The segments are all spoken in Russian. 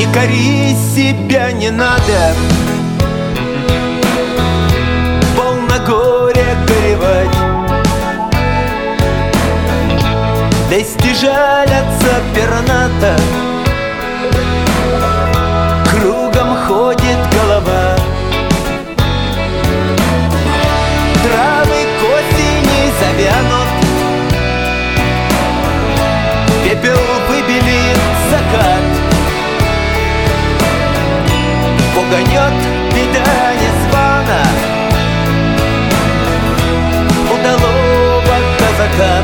Кори себя не надо, полно горя горевать. Вести жалятся перната, кругом ходит голова. Травы к осени завянут, пепел выбелит закат. Пуганет беда незвана удалого казака.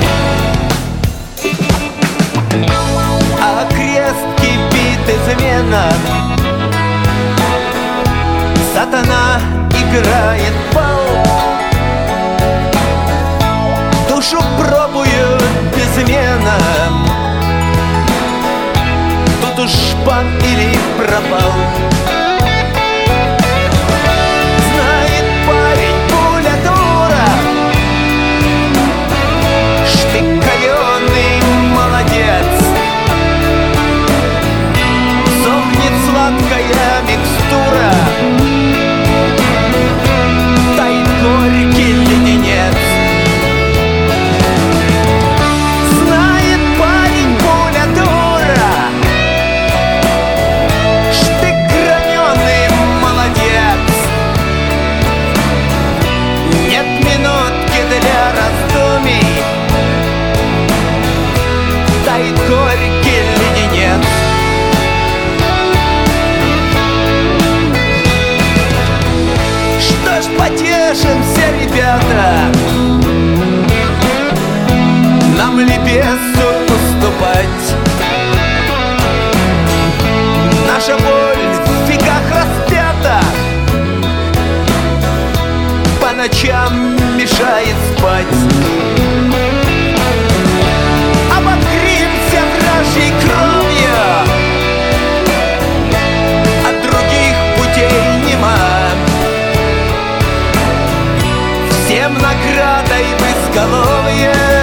А крест кипит измена, сатана играет бал. Душу пробует безмена, тут уж пан или пропал. Знает парень, пуля дура, штык калёный, молодец. Сохнет сладкая микстура, тает горький леденец. Знает парень, пуля дура, штык граненый, молодец. Нет минутки для раздумий, тает горький леденец. Что ж, потешимся, ребята, нам ли бесу уступать? Наша боль в веках распята, по ночам мешает спать. Обогримся вражьей кровью, от других путей нема. Всем наградой в изголовье